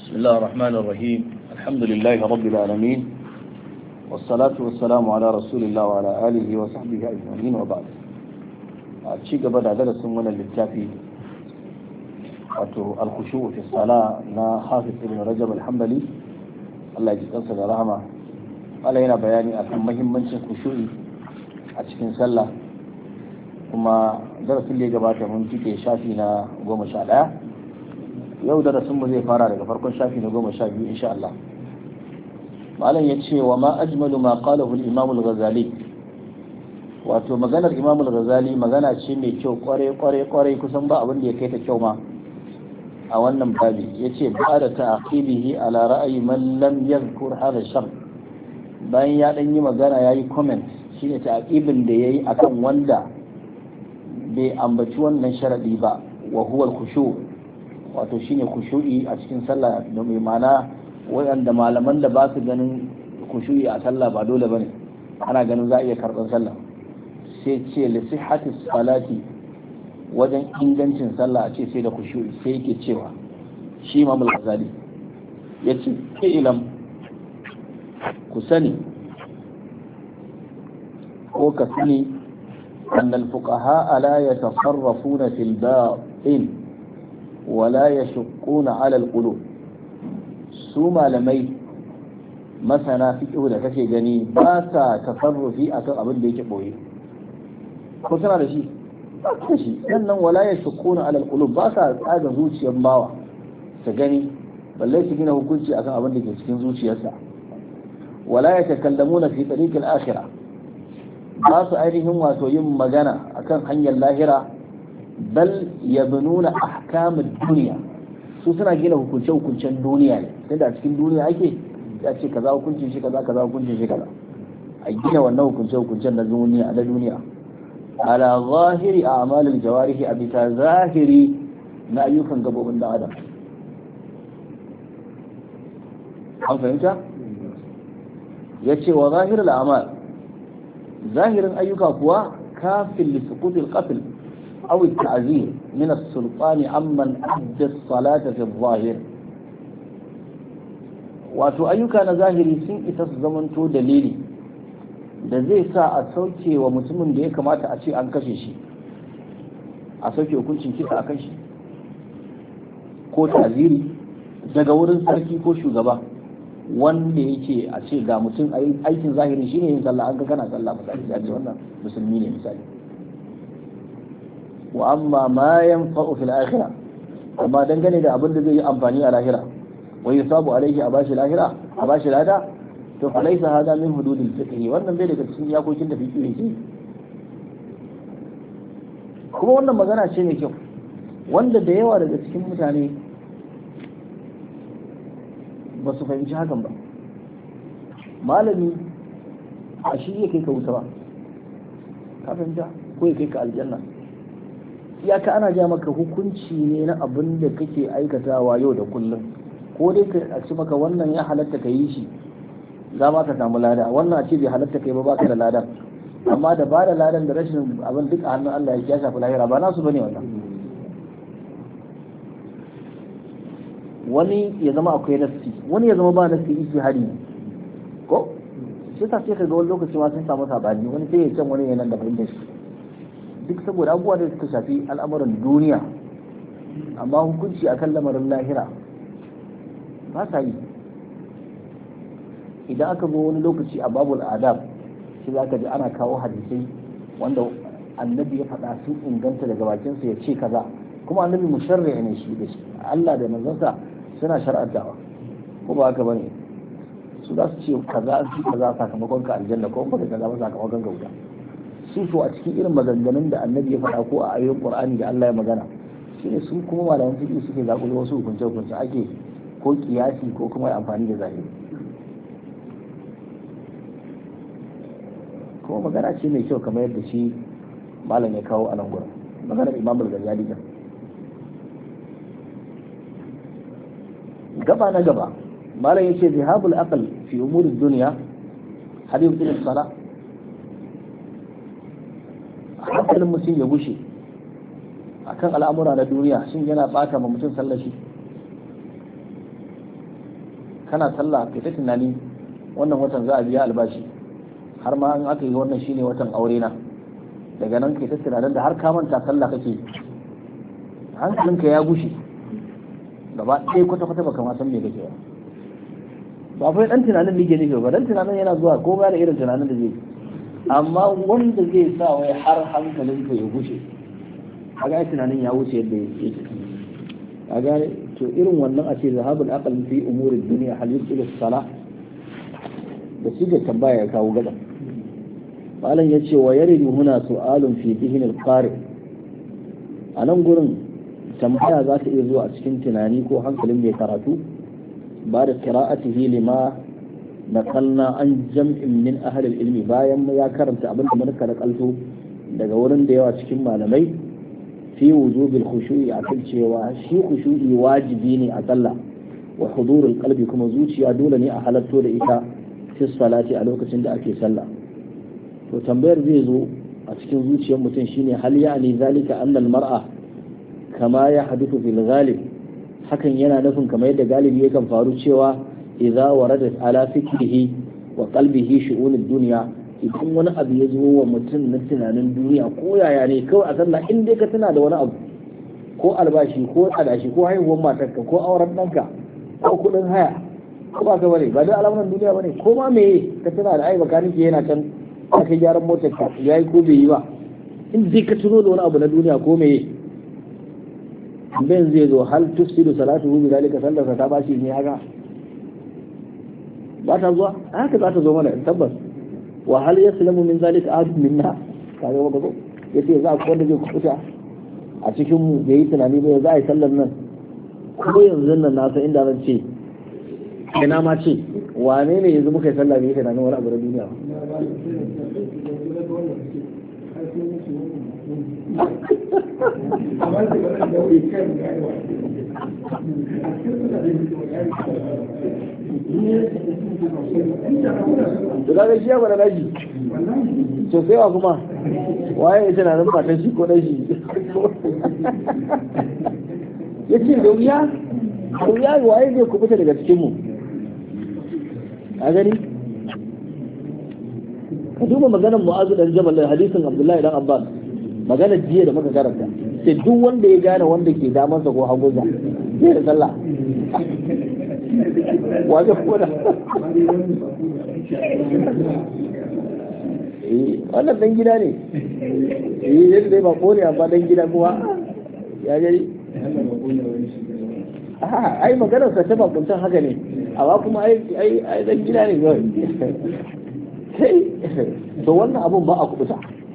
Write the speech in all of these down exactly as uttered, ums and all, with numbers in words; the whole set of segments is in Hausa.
بسم الله الرحمن الرحيم الحمد لله رب العالمين والصلاة والسلام على رسول الله وعلى آله وصحبه أجمعين وبعد الشيء قبل درس من الكتابي الخشوع في الصلاة نا حافظ ابن رجب الحنبلي الله يجزيه خير رحمه قال هنا بياني akan muhimmancin khushu'i a cikin sallah kuma darasin da ya gabata mun cike shafi na goma sha ɗaya yau darasin mu zai fara daga farkon shafi na goma sha biyu insha Allah. Malam ya ce wa ma ajmalu ma qalahu al-Imam al-Ghazali, wato maganar Imam al-Ghazali magana ce mai kyau kware kware kware kusan ba abin da ya kai ta kyau ma a wannan babi. Yace ba da ta'qibihi ala ra'yi man lam yadhkur hadha shart, bayan ya dan yi magana yayi comment shine ta'qibin da yayi akan wanda bai ambaci wannan sharadi ba, wa huwa al-khushu' wato shine khushu'i a cikin sallah, da mai mana waɗanda malaman da ba su ganin khushu'i a sallah ba dole bane, ana ganin za a iya karɓar sallah, sai ce li sihhati salati, wajen ingancin sallah a ce sai da khushu'i, sai yake cewa shi Imam al-Ghazali yace ilam ku sani ko ka sani أن الفقهاء لا يتصرفون في الباطن ولا يشقون على القلوب. su malamai masana fiqh da kake gani ba sa tasarrufi akan abin da yake boye, ko suna da shi ba su shi sannan wala yashquna ala alqulub, ba sa tsaga zuciyar bawa su gani balle su gina hukunci akan abin da ke cikin zuciyarsa. wala yatakallamuna fi tariq al-akhirah, ba su ainihin wato yin magana akan hanyar lahira, bal yabnuna ahkamud dunya, su suna gina hukunce hukuncen duniya ne, tunda a cikin duniya ake ya ce kaza hukuncin shi kaza kaza hukuncin shi kaza, a gina wannan hukunce hukuncen na duniya na duniya ala zahiri a'malil jawarihi, a bisa zahiri na ayyukan gabobin da adam. an fahimta? yace wa zahirul a'mal, zahirin ayyuka kuwa kafin li suqutil qatl أو التعذير من السلطان عمن أدى الصلاة في الظاهر. wato ayyuka na zahiri sun isa su zamanto dalili da zai sa a sauke wa mutumin da ya kamata a ce an kashe shi, a sauke hukuncin kisa a kan shi ko ta'ziri daga wurin sarki ko shugaba, wanda yake a ce ga mutum aikin zahiri shine yin sallah, an ga kana sallah misali a ce wannan musulmi ne misali. wa amma ma yanfa'u fil akhirah, amma dangane da abin da zai yi amfani a lahira, wa yusabu alaihi a bashi lahira a bashi lada, to fa laysa hada min hududil fiqh, wannan bai daga cikin iyakokin da fiqh ne. kuma wannan magana ce mai kyau wanda da yawa daga cikin mutane ba su fahimci hakan ba. malami a shi ya kai ka wuta ba, ka fahimta, ko ya kai ka aljanna. iyaka ana ja maka hukunci ne na abin da kake aikatawa yau da kullum, ko dai ka a ci maka wannan ya halatta ka yi shi za ma ka samu lada, wannan a ce bai halatta kai ba baka da ladan, amma da ba da ladan da rashin abin duk a hannun Allah ya shafi lahira, ba nasu bane wannan. wani ya zama akwai nafsi, wani ya zama ba nafsi ijtihadi ne ko sai ta sai ka ga wani lokaci ma sun samu sabani, wani sai ya can wani yana da fahimtar shi, duk saboda abubuwa da suka shafi al'amuran duniya, amma hukunci akan lamarin lahira ba sa yi. idan aka zo wani lokaci a babul adab shi za ka ji ana kawo hadisai wanda annabi ya faɗa sun inganta daga bakinsa ya ce kaza, kuma annabi musharri ne shi da shi, Allah da manzansa suna shar'antawa, ko ba haka bane? su za su ce kaza su kaza sakamakon ka aljanna, ko ba kaza ba sakamakon ka wuta. su so a cikin irin maganganun da annabi ya faɗa ko a ayoyin qur'ani da Allah ya magana, shine su kuma malaman fiqh suke zakulo wasu hukunce hukunce ake ko kiyasi ko kuma amfani da zahiri. kuma magana ce mai kyau kamar yadda shi malam ya kawo a nan gurin, maganar Imam al-Ghazali da gaba na gaba malam yace zihabul aql fi umuri dunya hadith bin salah, hankalin mutum ya gushe akan al'amura na duniya, shin yana bata ma mutum sallar shi? kana sallah kai ta tunani wannan watan za a biya albashi har ma an aka yi wannan shine watan aure na daga nan kai ta tunanin da har ka manta sallah kake hankalinka ya gushe gaba ɗaya kwata-kwata baka ma san me kake ba ba fa dan tunanin da yake nufi ba dan tunanin yana zuwa ko ba da irin tunanin da zai amma wanda zai sa wai har hankalinka ya gushe kaga tunanin ya wuce yadda yake kaga to irin wannan a ce zahabul aqal fi umurid dunya hal yusilu as-salah da shi da tambaya ya kawo gadan malam yace wa yaridu huna su'alun fi dhihn al-qari a nan gurin tambaya za ta iya zuwa a cikin tunani ko hankalin mai karatu ba da qira'atihi lima naqalna an jam'in min ahli al-ilmi bayan ya karanta abin da muka nakalto daga wurin da yawa cikin malamai fi wujubil khushu'i akan cewa shi khushu'i wajibi ne a sallah wa hudurul qalbi kuma zuciya dole ne a halatto da ita fi salati a lokacin da ake sallah to tambayar zai zo a cikin zuciyar mutum shine hal ya'ni zalika anna al-mar'a kama ya hadithu fil ghalib hakan yana nufin kamar yadda galibi yakan faru cewa idza waradat ala fikrihi wa qalbihi shu'unud dunya idan wani abu ya zo wa mutum na tunanin duniya ko yaya ne kawai a sallah in dai ka tuna da wani abu ko albashi ko adashi ko haihuwar matarka ko auren ɗanka ko kuɗin haya ko ba ka bane ba da alamunan duniya bane ko ma meye ka tuna da ai bakanin ke yana can ka kai gyaran motar ka yayi ko bai yi ba in dai ka tuno da wani abu na duniya ko meye ben zai zo hal tufsidu salatuhu bi zalika sallarsa ta bashi ne haka ba ta zuwa haka za ta zo mana tabbas wa hal yaslamu min zalika ahad minna kaga ba ko yace za ku wanda zai kuta a cikin mu bai yi tunani ba za a yi sallar nan ko yanzu nan na san inda zan ce ina ma ce wane ne yanzu muka yi sallah bai yi tunanin wani abu na duniya to kaga shi ya bada daji to sai wa kuma waye ya tunanin matan shi ko dan shi yace da wuya da wuya waye zai kubuta daga cikin mu a gani ka duba maganar Mu'azu dan Jabal da hadisin Abdullahi dan Abbas maganar jiya da muka karanta sai duk wanda ya gane wanda ke damansa ko hagunsa zai da sallah wajen koda wannan dan gida ne eh yadda dai ba kone amma dan gida kuwa ya gari a ai maganar sa ta bakuntan haka ne amma kuma ai ai ai dan gida ne kawai sai to wannan abun ba a kubuta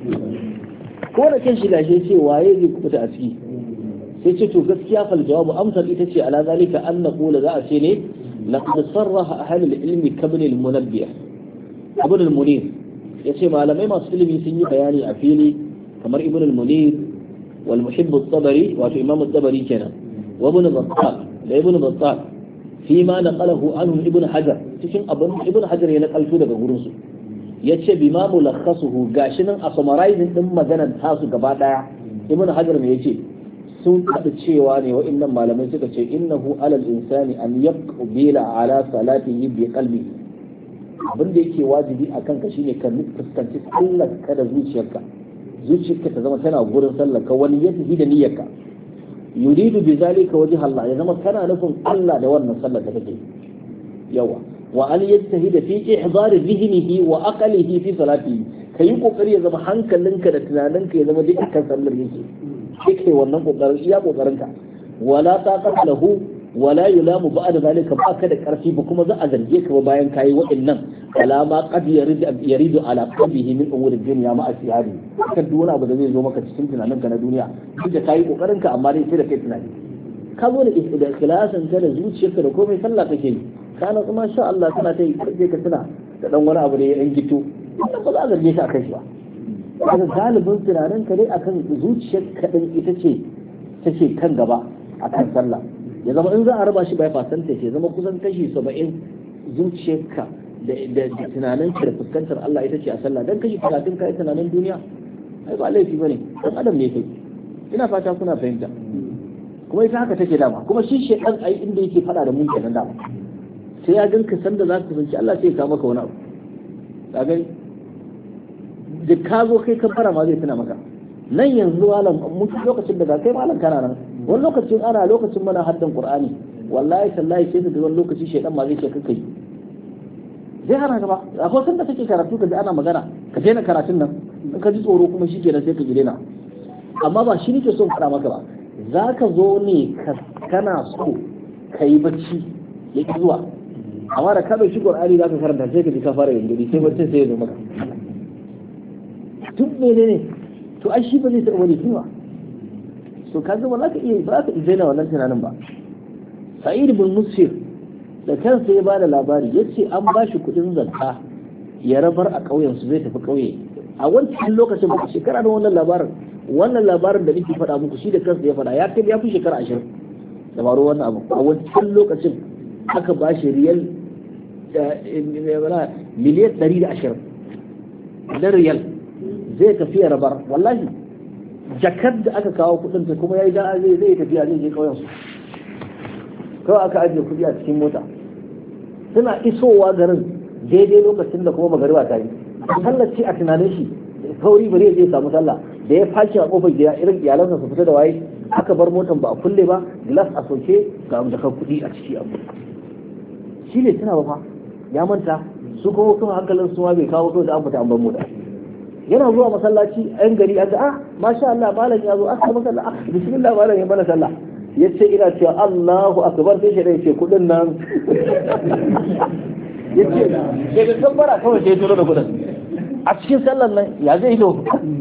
ko da kan shi gashi ce waye zai kubuta a ciki sai ce to gaskiya fal jawabu amsal ita ce ala zalika an naqula za a ce ne laqad sarraha ahlul ilmi kabn al munabbih ibn al munir yace malamai masu ilimi sun yi bayani a fili kamar ibn al munir wal muhibb al tabari wato imam al tabari kenan wa ibn battal da ibn battal fi ma naqalahu anhu ibn hajar cikin abin ibn hajar ya nakalto daga gurin su yace bima mulakhasuhu gashi nan a summarizing din maganar tasu gaba daya ibn hajar me yace sun faɗi cewa ne wa'annan malamai suka ce innahu alal insani an yaqbila ala salatihi bi qalbi abin da yake wajibi akan ka shine ka fuskanci sallar ka da zuciyarka zuciyarka ta zama tana gurin sallar ka wani yadda da niyyarka yuridu bi zalika wajh Allah ya zama kana nufin Allah da wannan sallar da kake yawa wa an yajtahida fi ihdar dhihnihi wa aqlihi fi salatihi kayi kokari ya zama hankalinka da tunaninka ya zama duk akan sallar yake kike wannan kokarin iya kokarin ka wala taqat lahu wala yulamu ba'da zalika ba ka da karfi ba kuma za a zarge ka ba bayan kayi waɗannan alama qad yaridu yaridu ala qalbihi min umuri dunya ma asiyari kan duk wani abu da zai zo maka cikin tunaninka na duniya duk da kayi kokarin ka amma dai sai da kai tunani ka zo da ikhlasin ka da zuciyarka da komai sallah kake yi kana kuma sha Allah kana ta yi kaje ka tuna da dan wani abu da ya dan gito wannan ba za a zarge ka akan shi ba kaga galibin tunanin ka dai akan zuciyar ka din ita ce take kan gaba akan sallah ya zama in za a raba shi bai fasanta ce zama kusan kashi saba'in zuciyarka da da tunanin ka da fuskantar Allah ita ce a sallah dan kashi talatin kai tunanin duniya ai ba laifi bane dan adam ne kai ina fata kuna fahimta kuma ita haka take dama kuma shi shedan ai inda yake fada da mun kenan dama sai ya ganka sanda za ka kusanci Allah sai ya kawo maka wani abu ka gani da ka zo kai ka fara ma zai tuna maka nan yanzu malam mutu lokacin da kai malam kana nan wani lokacin ana lokacin mana haddan qur'ani wallahi tallahi sai da wani lokaci shedan ma zai ce kai zai hana gaba akwai sanda kake karatu ka ji ana magana ka daina karatun nan in ka ji tsoro kuma shi kenan sai ka daina amma ba shi nake so faɗa maka ba za ka zo ne kana so ka yi bacci ya ki zuwa amma da ka ɗauki qur'ani za ka karanta sai ka ji ka fara yin sai bacci sai ya zo maka tun menene to ai shi ba zai taɓa wani kiwa to ka ga ba za ka iya ba za ka iya daina wannan tunanin ba sa'id bin musir da kansa ya bada labari ya ce an ba shi kuɗin zakka ya rabar a ƙauyen su zai tafi ƙauye a wancan lokacin ba shekara da wannan labarin wannan labarin da nake faɗa muku shi da kansa ya faɗa ya kai ya fi shekara ashirin da baro wannan abu a wancan lokacin aka ba shi riyal miliyan ɗari da ashirin na riyal zai tafi ya rabar wallahi jakar da aka kawo kuɗin ta kuma ya yi da'a zai zai tafiya zai je ƙauyen su kawai aka ajiye kuɗi a cikin mota suna isowa garin daidai lokacin da kuma magariba ta yi sallar ce a tunanin shi sauri bari zai samu sallah da ya fashi a kofar gida irin iyalansa su fita da waye aka bar motan ba a kulle ba glass a soke ga jakar kuɗi a ciki abu shi ne tuna ba fa ya manta su kuma kuma hankalin su ma bai kawo kawai da an fita an bar mota yana zuwa masallaci yan gari an ga ah masha Allah malam ya zo aka masa Allah bismillah malam ya bana sallah yace ina cewa Allahu akbar sai shi ce kudin nan yace sai da tabbara kawai sai turo da kudin a cikin sallar nan ya zai do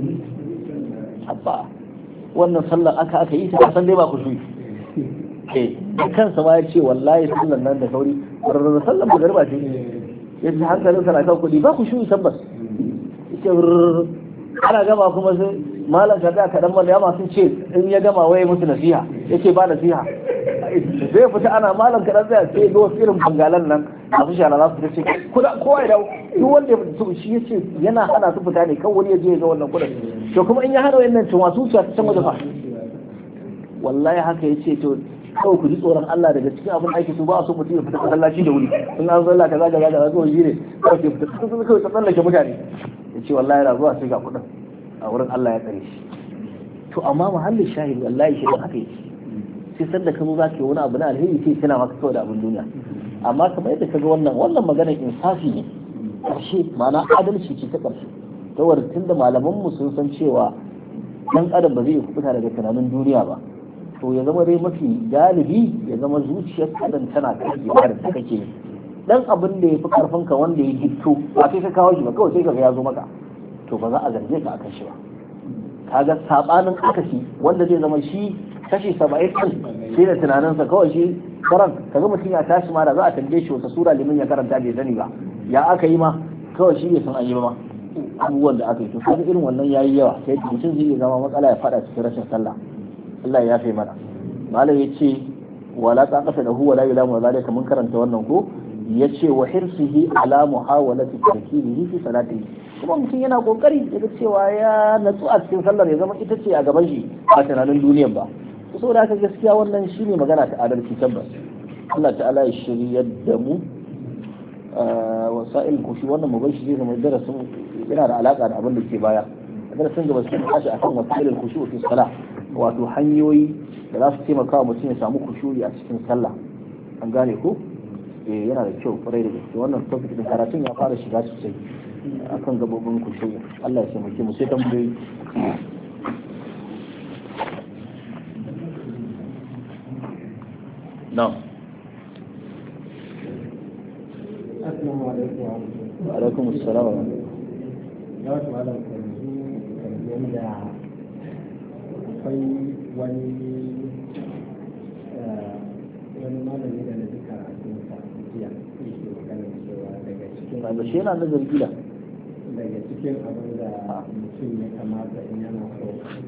abba wannan sallar aka aka yi ta san dai ba ku shi eh kansa ma yace wallahi sallar nan da sauri sallar magariba ce yace hankalin sa na kan kudi ba ku shi tabbas yace ana gama kuma sai malam ka ga kadan mal ya masu ce in ya gama waye musu nasiha yake ba nasiha zai fita ana malam kadan zai sai ga wasu irin bangalan nan a su shara za su ce kuda kowa ya dawo duk wanda ya fita shi yace yana hana su fita ne kawai wani ya je ya ga wannan kudin to kuma in ya hana wayannan tun wasu ta can waje fa wallahi haka yace to kawai ku ji tsoron Allah daga cikin abin aiki su ba su mutum ya fita masallaci da wuri in an zalla kaza kaza kaza kawai shi ne kawai ke fita sun kawai ta tsallake mutane yace wallahi yana zuwa sai ga kudin a wurin Allah ya tsare shi to amma muhallin shahid wallahi shi haka yake sai sanda ka zo zaka yi wani abu na alheri sai kana maka kawai da abin duniya amma kamar yadda kaga wannan wannan maganar insafi ne karshe ma'ana adalci ce ta karshe saboda tunda malaman mu sun san cewa dan adam ba zai kubuta daga tunanin duniya ba to ya zama dai mafi galibi ya zama zuciyar kadan tana kai ibadar da kake dan abin da yafi karfin ka wanda ya gitto ba sai ka kawo shi ba kawai sai ka ga ya zo maka to ba za a zarge ka akan shi ba kaga sabanin akasi wanda zai zama shi kashi saba'in din shi da tunaninsa kawai shi karan kaga mutum ya tashi ma da za a tambaye shi wata sura limin ya karanta bai sani ba ya aka yi ma kawai shi bai san an yi ba ma abubuwan da aka yi to kaga irin wannan yayi yawa sai mutum zai iya zama matsala ya fada cikin rashin sallah Allah ya yafe mana malam yace wala taqata lahu wala yulamu zalika mun karanta wannan ko yace wa hirsihi ala muhawalati tarkihi fi salatihi kuma mutum yana kokari daga cewa ya natsu a cikin sallar ya zama ita ce a gaban shi a tunanin duniyar ba saboda haka gaskiya wannan shine magana ta adalci tabbas Allah ta'ala ya shiryar da mu wasa'il kushi wannan mu bai shi zai zama darasin yana da alaka da abin da ke baya darasin gaba sai mu tashi akan wasa'il kushi fi salah wato hanyoyi da za su taimaka wa mutum ya samu kushuri a cikin sallah an gane ko eh yana da kyau kwarai da gaske wannan topic din karatun ya fara shiga sosai akan gabobin kushuri Allah ya taimake mu sai tambayoyi na'am assalamu alaikum wa alaikum assalam wa ya wasu malam kanzu yadda akwai wani wani malami da na duka a cikin sa jiya yake magana cewa daga cikin ba shi yana nazarin gida daga cikin abin da mutum ya kamata in yana so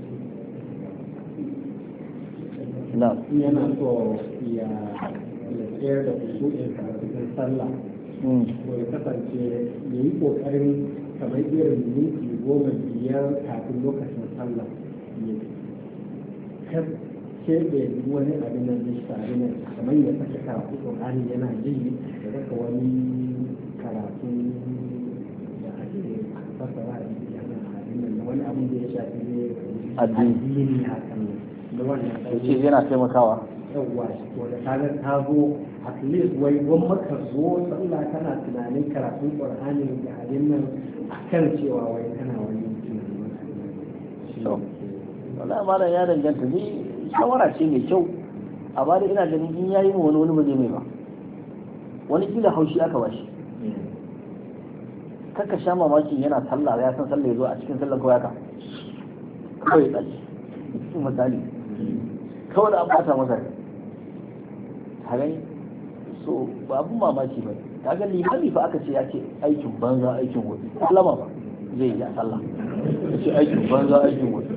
na in yana so ya tsayar da kusuri a cikin sallah to ya kasance ya yi kokarin kamar irin minti goma biyar kafin lokacin sallah kar keɓe wani abin nan da shi abin nan kamar ya sake karatu Qur'ani yana ji da saka wani karatu da ake fassara a cikin abin nan wani abin da ya shafi ne addini hakan da wannan ce yana taimakawa yawwa to da kaga ta zo at least wai gon maka zo sallah kana tunanin karatun Qur'ani da abin nan akan cewa wai kana wani so wallahi malam ya danganta ni shawara ce mai kyau amma da ina ganin in yayi mu wani wani ba zai mai ba wani kila haushi aka bashi kaka sha mamakin yana sallah ya san sallah ya zo a cikin sallar kawai ka kawai tsaji misali kawai da an bata masa hagan so ba abun mamaki ba kaga limami fa aka ce ya ce aikin banza aikin wani sallama ba zai yi a sallah ya ce aikin banza aikin wani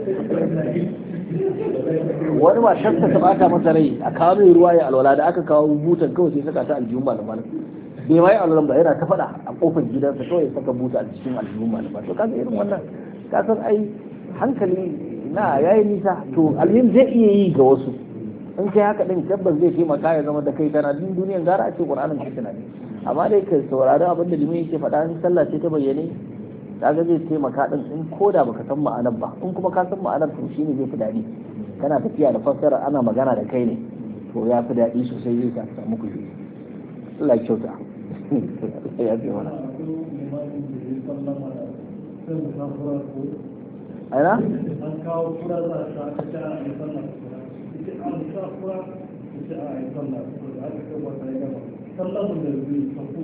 wani ma shasta ta bata masa rai a kawo mai ruwa ya alwala da aka kawo butan kawai sai saka ta aljihun malam malam bai ma yi alwalan ba yana ta faɗa a kofar gidansa kawai saka buta a cikin aljihun malam to kaga irin wannan ka san ai hankali na yayi nisa to alhim zai iya yi ga wasu in kai haka din tabbas zai taimaka ya zama da kai kana din duniyan gara a ce Qur'anin kai tunani amma dai ka saurari abin da limin yake faɗa in sallah ce ta bayyane kaga zai taimaka din in koda baka san ma'anar ba in kuma ka san ma'anar to shine zai fi daɗi kana tafiya da fassara ana magana da kai ne to ya fi daɗi sosai zai sa samu kuɗi Allah ya kyauta ya fi mana aina an kawo kura za a ta a yi sallah an sa kura ita a yi sallah da aka kai wata ya gaba sallah da zai tafi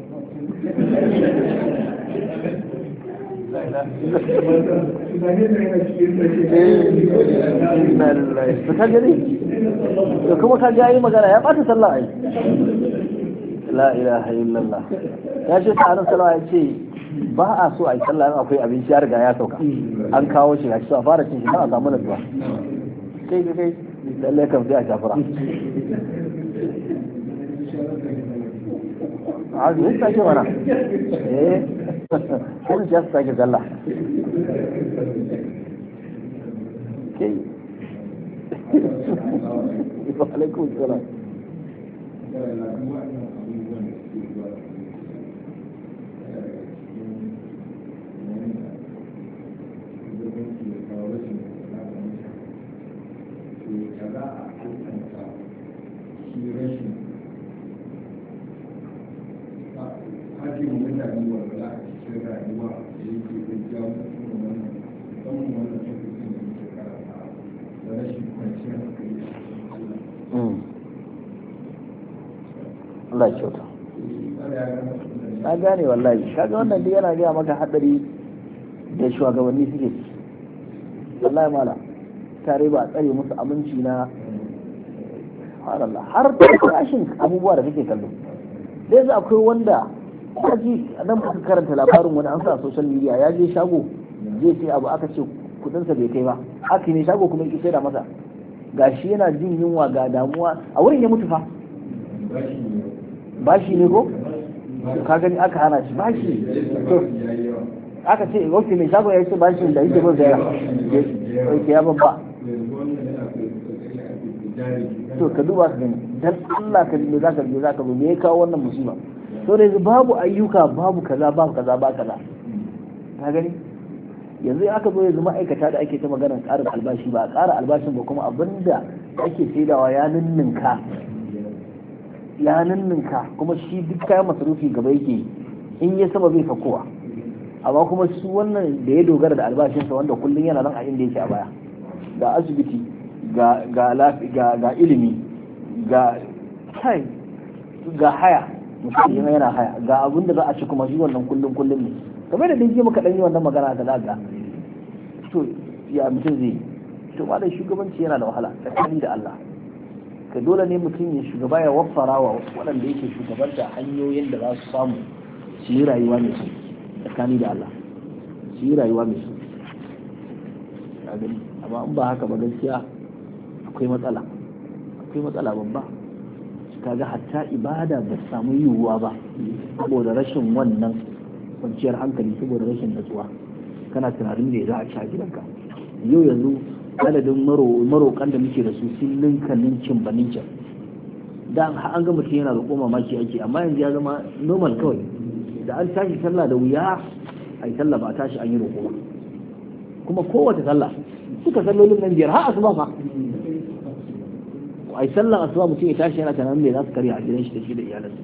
ka gani da kuma ka ga yi magana ya ɓata sallah ai la ilaha illallah ya ce ta annabi sallallahu ya ce ba a so a yi sallah in akwai abinci ya riga ya sauka an kawo shi ga shi a fara cin shi ba a samu natsuwa kai kai kai lalle kam sai a shafura a zai sake mana eh kuma ya sake sallah kai wa alaikum salam Allah ya kyauta na gane wallahi kaga wannan dai yana gaya maka hadari da shugabanni suke wallahi mala tare ba a tsare musu aminci na subhanallah har da rashin abubuwa da kake kallo dai za akwai wanda kaji nan muka karanta labarin wani an sa social media ya je shago zai sai abu aka ce kudinsa bai kai ba haka ne shago kuma yake sai da masa gashi yana jin yunwa ga damuwa a wurin ya mutu fa bashi ne ko ka gani aka hana shi bashi to aka ce wakti mai shago ya ce bashi da yake bin zaya ke ya babba to ka duba ka gani dan Allah ka ji za ka ji za ka zo me ya kawo wannan musiba to da yanzu babu ayyuka babu kaza babu kaza ba kaza ka gani yanzu aka zo yanzu ma'aikata da ake ta maganar ƙarin albashi ba a ƙara albashin ba kuma abinda ake saidawa ya ninninka ya ninninka kuma shi duk kayan masarufi gaba yake in ya sama bai fakowa amma kuma su wannan da ya dogara da albashinsa wanda kullum yana nan a inda yake a baya ga asibiti ga ga ga ga ilimi ga kai ga haya mutum yana haya ga abin da za a ci kuma shi wannan kullum kullum ne kamar da dinki muka dan yi wannan magana da zaga to ya mutum zai to ma da shugabanci yana da wahala tsakani da Allah ka dole ne mutum ya shugaba ya waffara wa waɗanda yake shugabanta hanyoyin da za su samu su yi rayuwa mai sauki tsakani da Allah su yi rayuwa mai sauki amma in ba haka ba gaskiya akwai matsala akwai matsala babba kaga hatta ibada ba samu yiwuwa ba saboda rashin wannan kwanciyar hankali saboda rashin natsuwa kana tunanin me za a ci a gidanka yau yanzu adadin maroƙan da muke da su sun ninka ninkin ba ninkin da an ga mutum yana roƙo mamaki ake, amma yanzu ya zama normal kawai da an tashi sallah da wuya a yi sallah ba a tashi an yi roƙo ba, kuma kowace sallah suka sallolin nan biyar har asuba fa a yi sallan asuba mutum ya tashi yana tunanin me za su karya a gidan shi da shi da iyalansa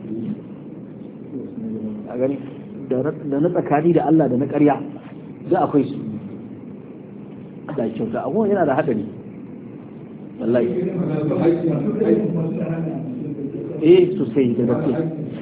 a gani da na tsakani da Allah da na ƙarya da akwai su da kyauta abubuwan yana da haɗari wallahi eh sosai da gaske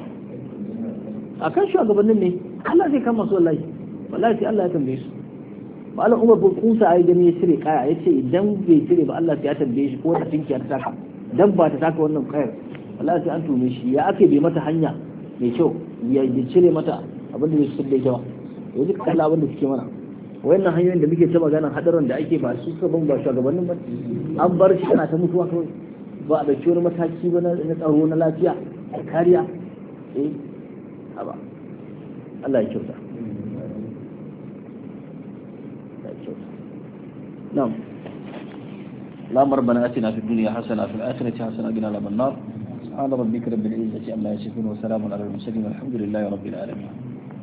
a kan shugabannin ne Allah zai kama su wallahi wallahi sai Allah ya tambaye su malam Umar bin Kusa ai gani ya cire kaya ya ce idan bai cire ba Allah sai ya tambaye shi ko ta tinki ta saka dan ba ta saka wannan kayar wallahi sai an tume shi ya ake bai mata hanya mai kyau ya cire mata abin da zai fitar da ita ba yanzu ka kalla abin da suke mana wayannan hanyoyin da muke ta magana hadarin da ake ba su saban ba shugabannin ba an bar shi ana ta mutuwa kawai ba a dauki wani mataki ba na tsaro na lafiya da kariya eh haba Allah ya kyauta نعم اللهم ربنا آتنا في الدنيا حسنة وفي الآخرة حسنة وقنا عذاب النار سبحان ربك رب العزة عما يصفون وسلام على المرسلين والحمد لله رب العالمين